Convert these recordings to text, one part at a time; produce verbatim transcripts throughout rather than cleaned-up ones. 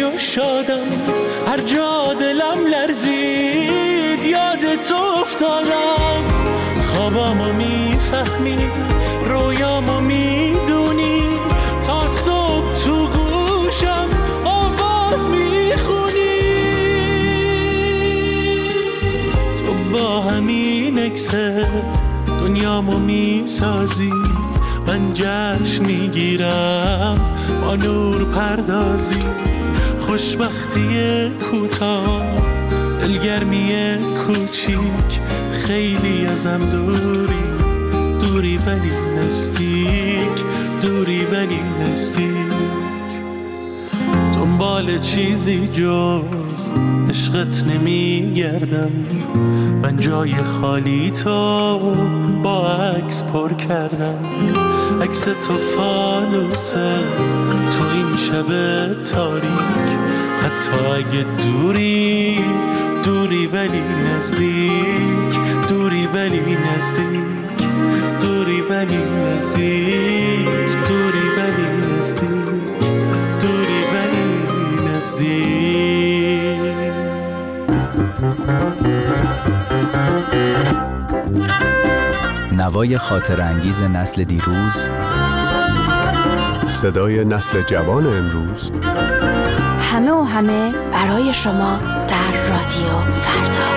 و شادم، هر جا دلم لرزید یاد تو افتادم. خوابامو میفهمی، رویامو میدونی، تا صبح تو گوشم آواز میخونی. تو با همین اکست دنیامو میسازی، من جشن میگیرم با نور پردازی. خوشبختی کوتاه، دلگرمی کوچیک، خیلی ازم دوری، دوری ولی نزدیک، دوری ولی نزدیک. دنبال چیزی جز عشقت نمیگردم، من جای خالی تو با عکس پر کردم. عکس تو فانوسه تو این شب تاریک، حتی اگه دوری، دوری ولی نزدیک، دوری ولی نزدیک، دوری ولی نزدیک، دوری ولی نزدیک، دوری ولی نزدیک. نوای خاطر انگیز نسل دیروز، صدای نسل جوان امروز، همه و همه برای شما در رادیو فردا.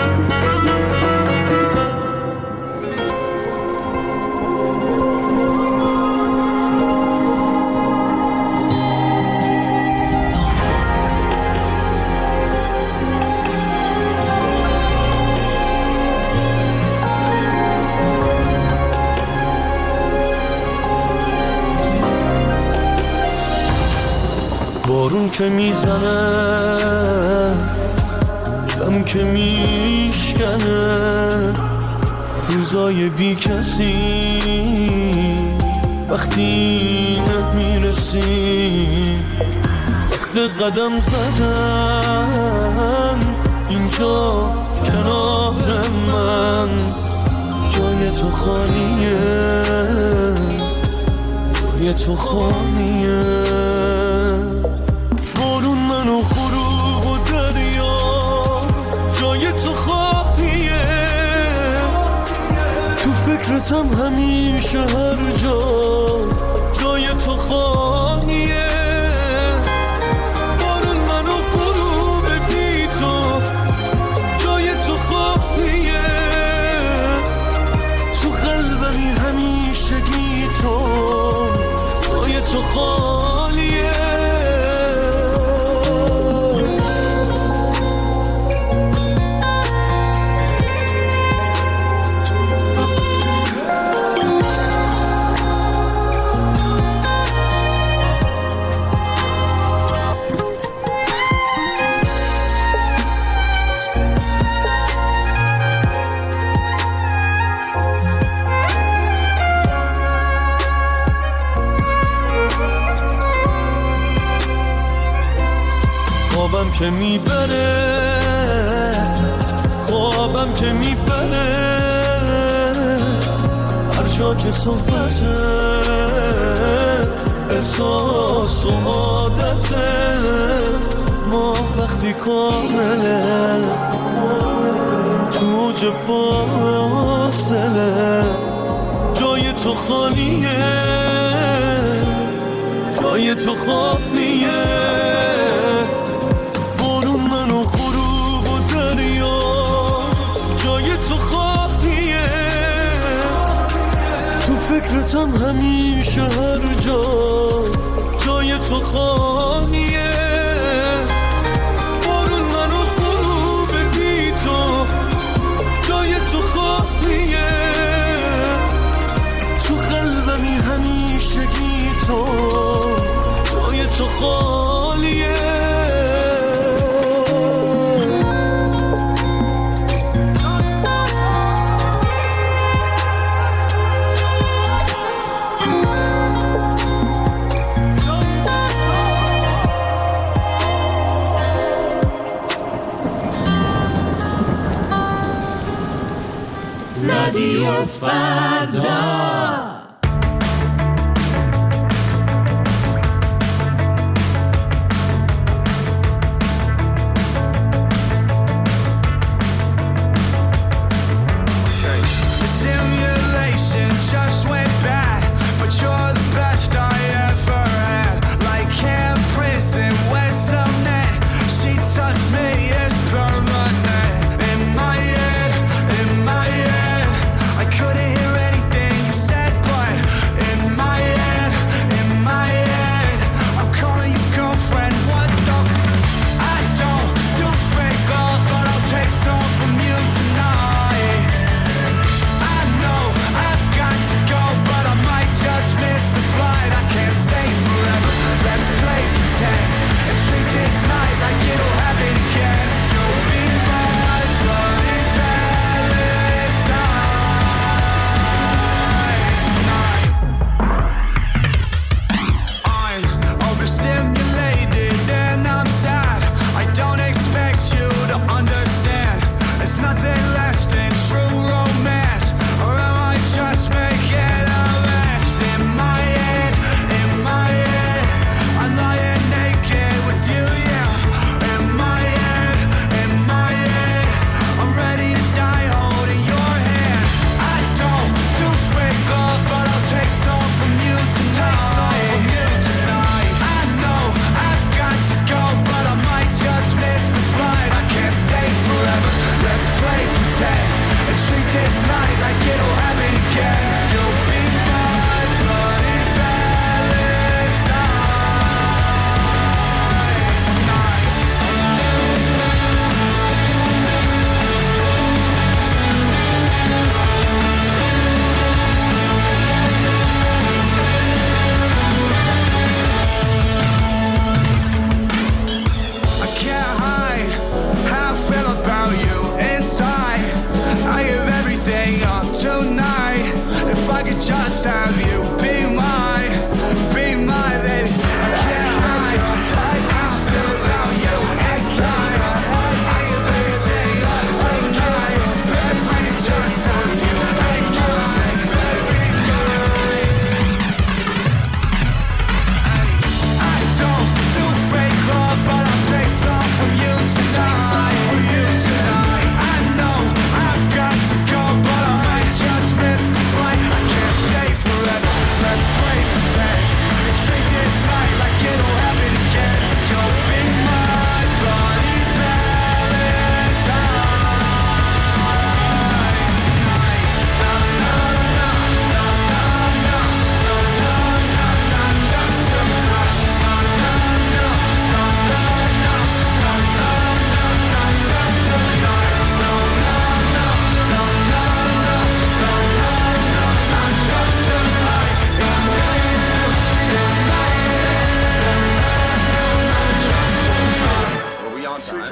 بارون که میزنه، غم که میشکنه، روزای بی کسی وقتی نمیرسی، وقت قدم زدن اینجا کنار من، جای تو خالیه، جای تو خالیه. بارون منو غروب و دریا، جای تو خالیه، تو فکرتم همیشه هر جا، جای تو خالیه. بارون منو غروب بی تو، جای تو خالیه، تو قلبمی همیشه گی تو، جای تو خالیه. خوابم که میبره، خوابم که میبره، هر جا که صحبته، احساس و عادته، ما وقتی کامله، تو جه فاصله، جای تو خالیه، جای تو خالیه. فکرتم همیشه هر جا، جای تو خالیه. بارون منو غروب بی تو، جای تو خالیه، تو قلبمی همیشه گی تو، جای تو خالیه. رادیو فردا.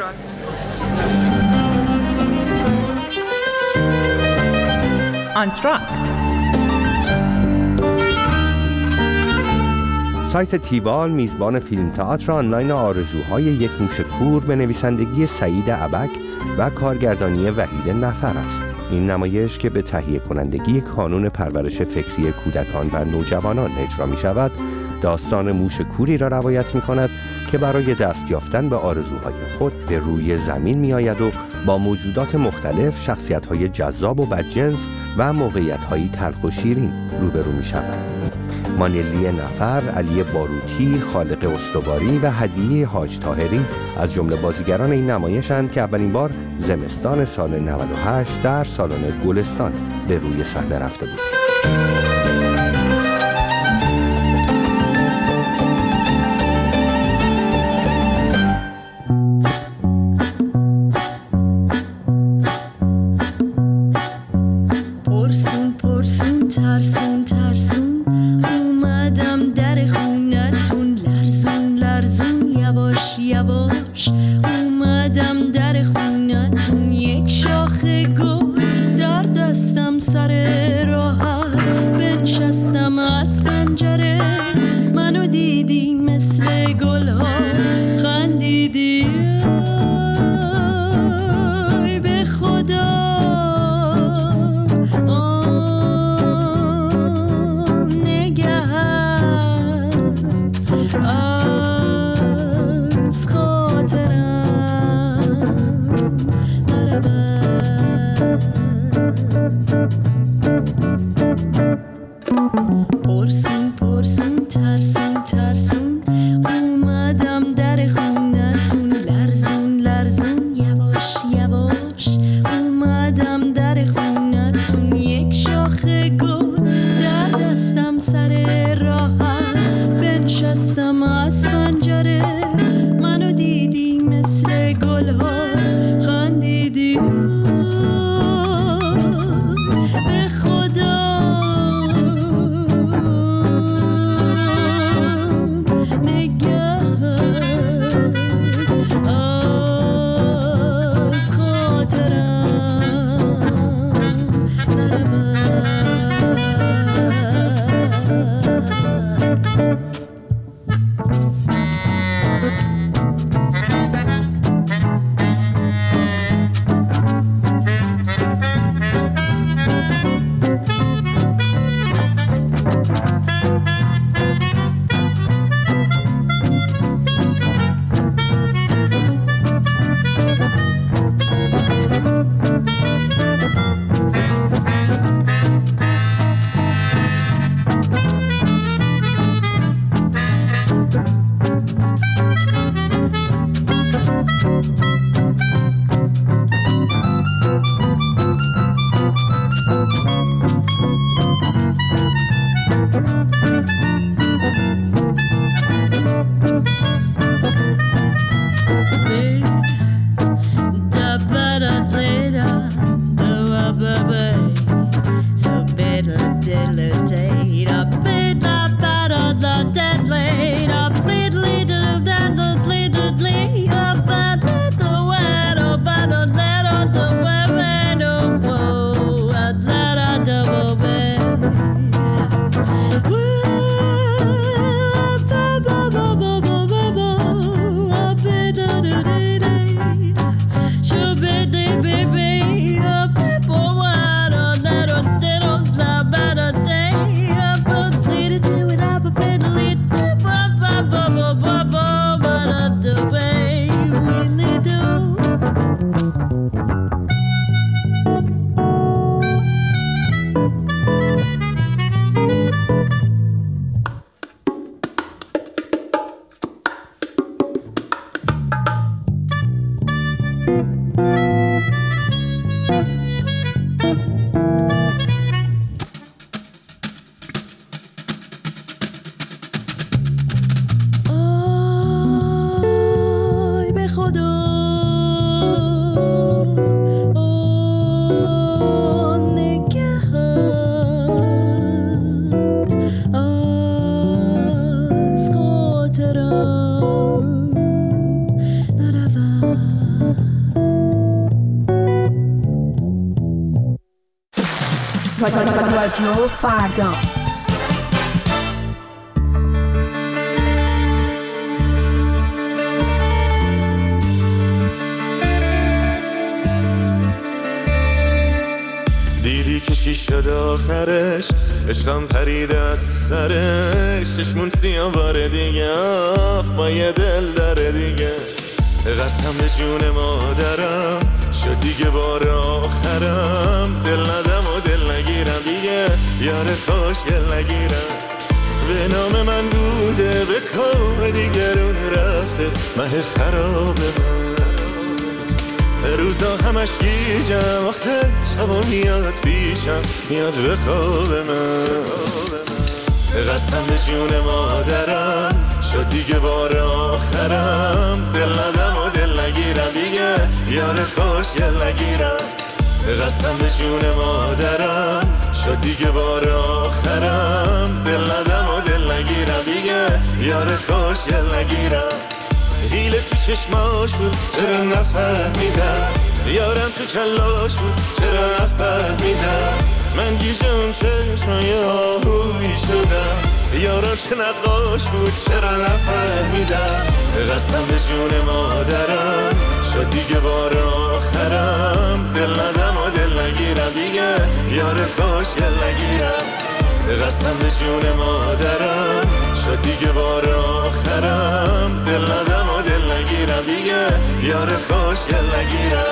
آنتراکت. سایت تیوال میزبان فیلم تئاتر آنلاین آرزوهای یک موش کور به نویسندگی سعید ابک و کارگردانی وحید نفر است. این نمایش که به تهیه کنندگی کانون پرورش فکری کودکان و نوجوانان اجرا می شود، داستان موش کوری را روایت می کند که برای دست یافتن به آرزوهای خود به روی زمین می آید و با موجودات مختلف، شخصیت‌های جذاب و بدجنس و موقعیت‌های تلخ و شیرین روبرو می شود. مانلی نفر، علی باروتی، خالق استواری و هدیه حاج طاهری از جمله بازیگران این نمایشند که اولین بار زمستان سال نود و هشت در سالن گلستان به روی صحنه رفته بود. پرسون پرسون ترسون ترسون اومدم در خونتون، لرزون لرزون یواش یواش اومدم در خونتون، یک شاخه گل در دستم سر راحت بنشستم از پنجره، منو دیدی مثل گل ها خندیدی، ای به خدا از خاطرم نرود. پرسون پرسون ترسون ترسون اومدم رادیو فردا. دیدی که چی شد آخرش، عشقم پرید از سرش، چشمون سیاه بار دیگه با یه دل داره دیگه. قسم به جون مادرم شد دیگه بار آخرم، دل ندم و دل نگیرم دیگه، یار خوشگل نگیرم. به نام من بوده به کام دیگرون رفته، مه خراب من روزا همش گیجم، آخه شبا میاد پیشم، میاد به خواب من. قسم به جون مادرم شد دیگه بار آخرم، دل ندم و دل نگیرم دیگه، یار خوشگل نگیرم. قسم به جون مادرم شد دیگه بار آخرم، دل ندم و دل نگیرم دیگه، یار خوشگل نگیرم. حیله تو چشماش بود چرا نفهمیدم، یارم تو کلاش بود چرا نفهمیدم. من گیجم چشمای آهویی شدم، یارم چه نقاش بود چرا نفهمیدم. قسم به جون مادرم شد دیگه بار آخرم، دل ندم و دل نگیرم دیگه، یار خوشگل نگیرم. قسم به جون مادرم شد دیگه بار آخرم، دل ندم و دل نگیرم دیگه، یار خوشگل نگیرم.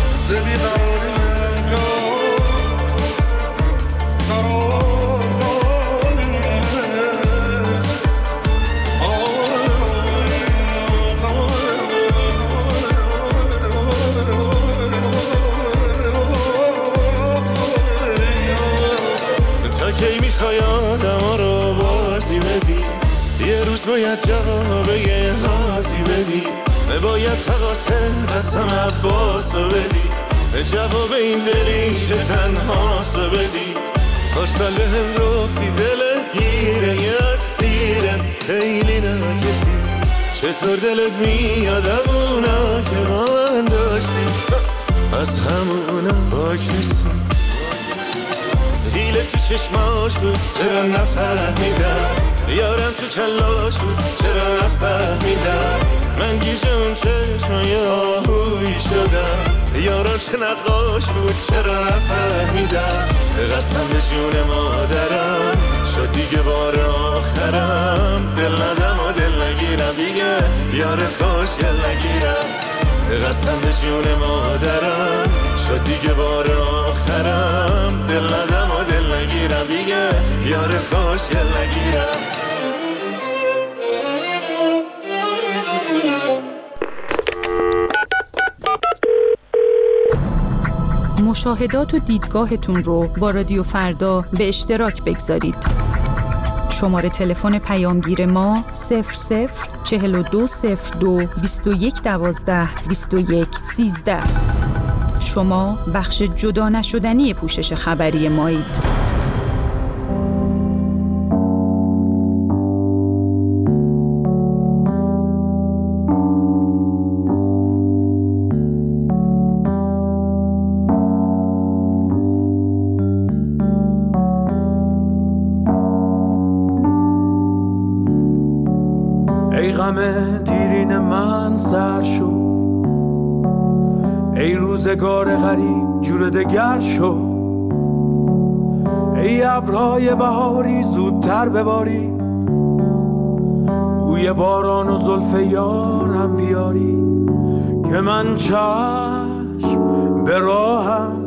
تا کی میخوای آدم رو بازی بدی، یه روز باید جواب یه غازی بدی، باید تقاسه قسم عباسو بدی، جواب این دلی که تنهاسو بدی. هر سال به هم گفتی دلت گیره یه اسیره، خیلی ناکسی چطور دلت میاد همونا که با من داشتی، از همونا با کسی. حیله تو چشماش بود چرا نفهمیدم، یارم تو کلاش بود چرا نفهمیدم. من گیجم چشمای آهویی شدم، یارم چه نقاش بود چرا نفهمیدم. قسم به جون مادرم شد دیگه بار آخرم، دل ندم و دل نگیرم دیگه، یار خوشگل نگیرم. قسم به جون مادرم شد دیگه بار آخرم، دل ندم و دل نگیرم دیگه، یار خوشگل نگیرم. مشاهدات و دیدگاهتون رو با رادیو فردا به اشتراک بگذارید. شماره تلفن پیامگیر ما صفر صفر چهل و دو صفر دو بیست و یک دوازده بیست و یک سیزده. شما بخش جدا نشدنی پوشش خبری مایید. ای غم دیرین من سر شو، ای روزگار غریب جور دگر شو، ای ابرهای بهاری زودتر بباری، بوی باران و زلف یارم بیاری، که من چشم به راهم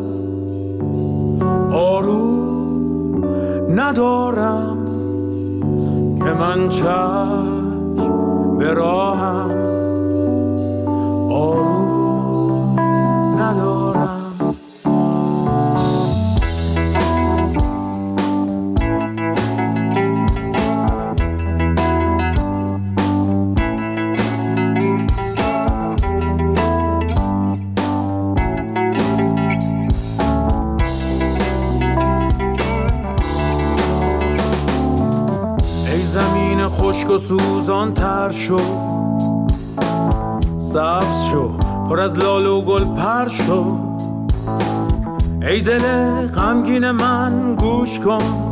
آروم ندارم، که من چشم به راهم آروم ندارم. ای زمین خشک و سوزان تر شو، سبز شو پر از لاله و گل پر شو، ای دل غمگین من گوش کن،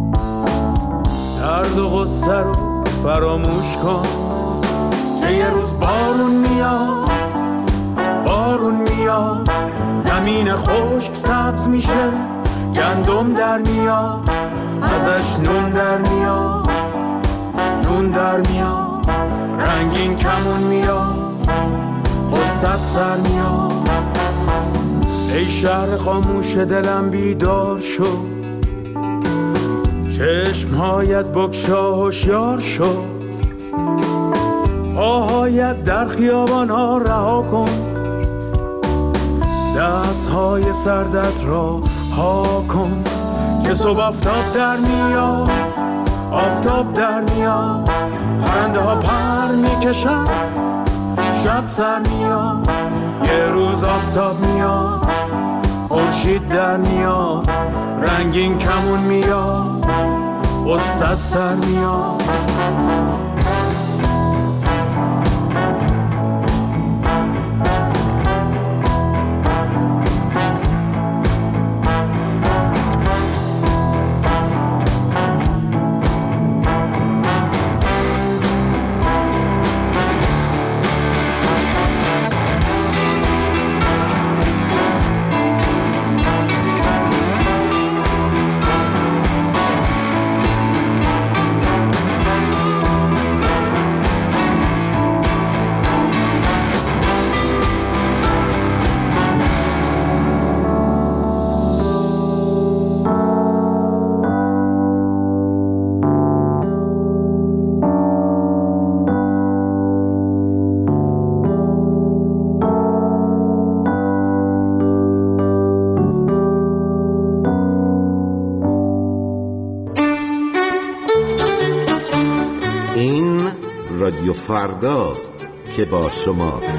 درد و غصه رو فراموش کن که یه روز بارون میاد، بارون میاد، زمین خشک سبز میشه، گندم در میاد، ازش نون در میاد، نون در میاد، رنگین کمون میاد، غصت سر میاد. ای شهر خاموش دلم بیدار شو، چشمهایت بگشا هوشیار شو، پاهایت در خیابان ها رها کن، دستهای سردت را ها کن که صبح آفتاب در میاد، آفتاب در میاد، پرنده ها پر میکشن، شب سر میاد، یه روز آفتاب میاد، خورشید در میاد، رنگین کمون میاد، غصت سر میاد. رادیو فرداست که با شماست.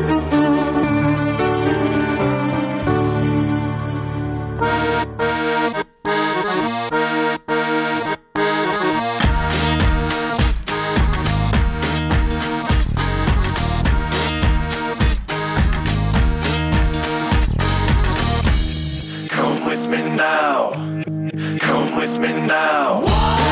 Come with me now, come with me now.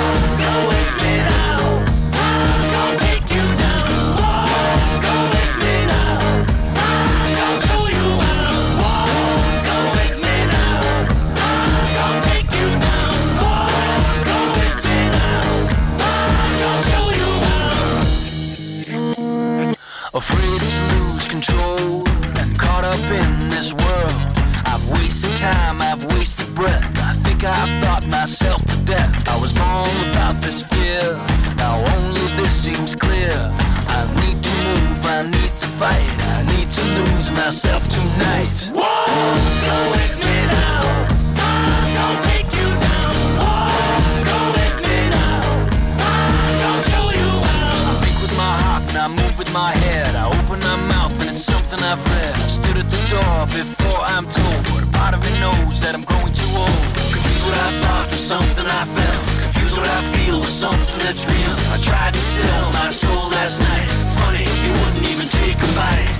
Afraid to lose control and caught up in this world. I've wasted time, I've wasted breath. I think I've thought myself to death. I was born without this fear, now only this seems clear. I need to move, I need to fight, I need to lose myself tonight. Whoa, go with me now, I'm gonna take you down. Whoa, go with me now, I'm gonna show you how. I think with my heart and I move with my head. I open my mouth and it's something I've read. I stood at the door before I'm told, but a part of me knows that I'm growing too old. Confused what I thought was something I felt, confused what I feel was something that's real. I tried to sell my soul last night, funny, you wouldn't even take a bite.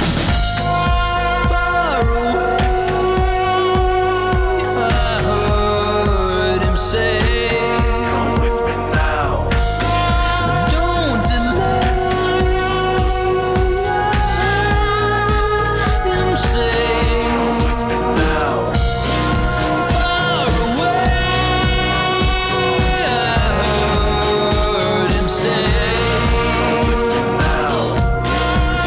Far away, I heard him say, come with me now, don't delay. Him say, come with me now, far away, I heard him say, come with me now,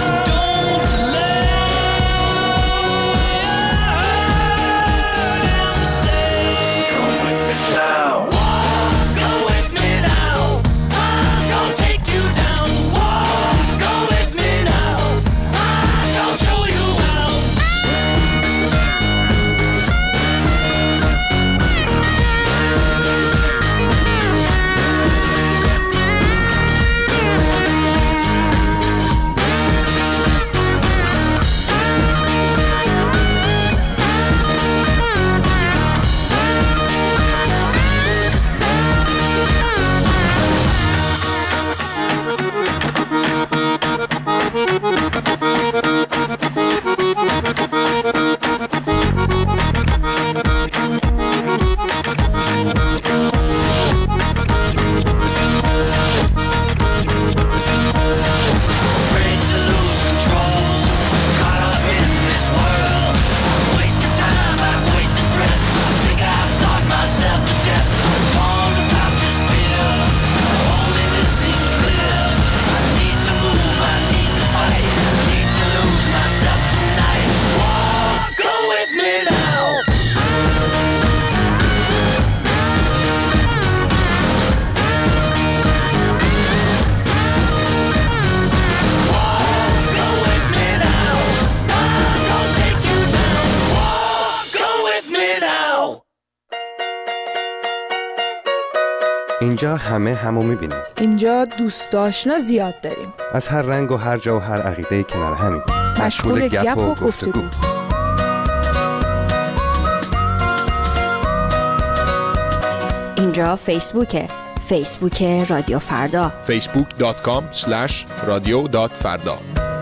اینجا همه همو میبینیم. اینجا دوست آشنا زیاد داریم. از هر رنگ و هر جا و هر عقیده کنار همین. مشغول گپ و گفتگو. اینجا فیسبوکه. فیسبوک رادیو فردا. فیسبوک دات کام اسلش رادیو دات فردا.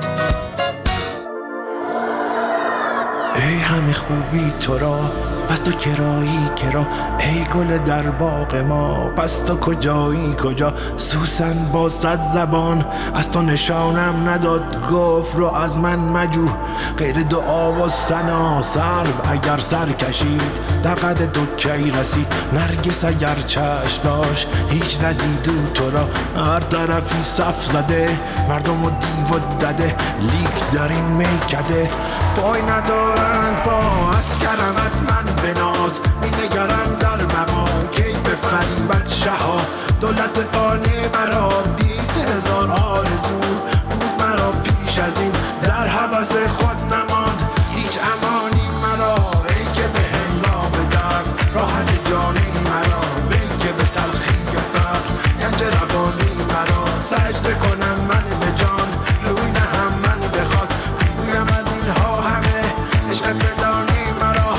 ای همه خوبی تو را، پس تو کرایی کرا، ای گل در باغ ما، پس تو کجایی کجا؟ سوسن با صد زبان از تو نشانم نداد، گفت رو از من مجو غیر دعا و ثنا. سرو اگر سر کشید در قد تو کی رسید، نرگس اگر چشم داشت هیچ ندیدو تو را. هر طرفی صف زده مردم و دیو و دده، لیک در این میکده پای ندارند پا. از کرمت من بناز می نگرم در بقا، کی به فریبت شها دولت فانی مرا. بیست هزار آرزو بود مرا پیش از این، در حبس خود نماند هیچ امانی مرا. ای که به هنگام درد راحت جانی مرا، ای که به تلخی فقر گنج روانی مرا. سجده کنم من به جان روی نهم من به خاک، گویم از اینها همه عشق فلانی مرا.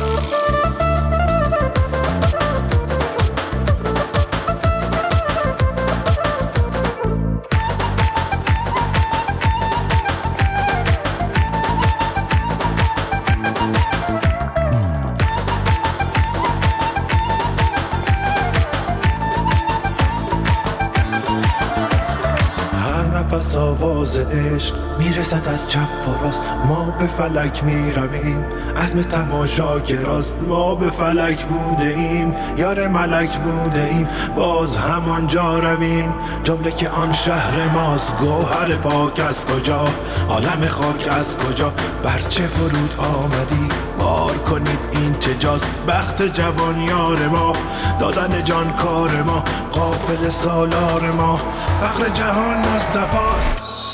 پس آواز عشق میرسد از چپ و راست، ما به فلک میرویم عزم تماشا که راست. ما به فلک بوده ایم یار ملک بوده ایم، باز همانجا رویم جمله که آن شهر ماست. گوهر پاک از کجا، عالم خاک از کجا، برچه فرود آمدی بار کنید این چه جاست. بخت جوان یار ما، دادن جان کار ما، غافل سالار ما، فخر جهان مصطفاست.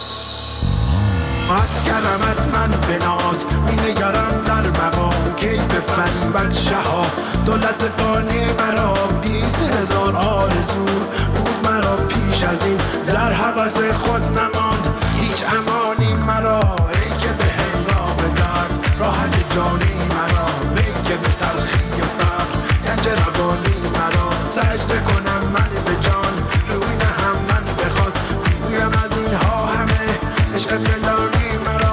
از کرمت من بناز می نگرم در بقا، کی به فریبت شها دولت فانی مرا. بیست هزار آرزو بود مرا پیش از این، در حبس خود نماند هیچ امانی مرا. ای که به هنگام درد راحت جانی مرا، ای که به تلخی فقر گنج روانی مرا. سجده کنم من به جان روی نهم من به خاک، گویم از اینها همه عشق فلانی مرا.